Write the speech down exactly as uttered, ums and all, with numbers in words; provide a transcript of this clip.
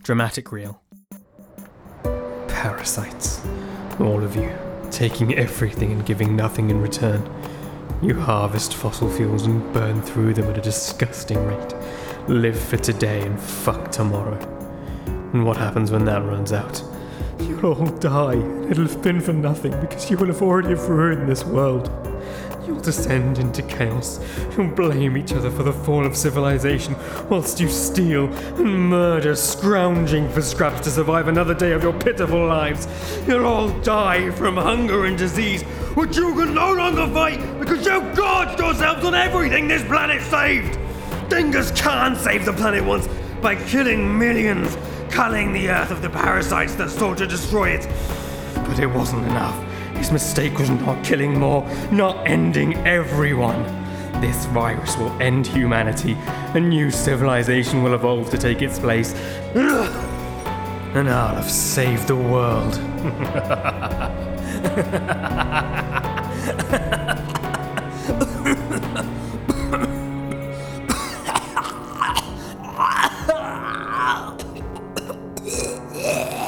Dramatic reel. Parasites. All of you. Taking everything and giving nothing in return. You harvest fossil fuels and burn through them at a disgusting rate. Live for today and fuck tomorrow. And what happens when that runs out? You'll all die, and it'll have been for nothing because you will have already have ruined this world. You'll descend into chaos. You'll blame each other for the fall of civilization, whilst you steal and murder, scrounging for scraps to survive another day of your pitiful lives. You'll all die from hunger and disease, which you can no longer fight because you've gorged yourselves on everything this planet saved. Dingus Khan saved the planet once by killing millions, culling the earth of the parasites that sought to destroy it. But it wasn't enough. His mistake was not killing more, not ending everyone. This virus will end humanity. A new civilization will evolve to take its place. And I'll have saved the world. Yeah.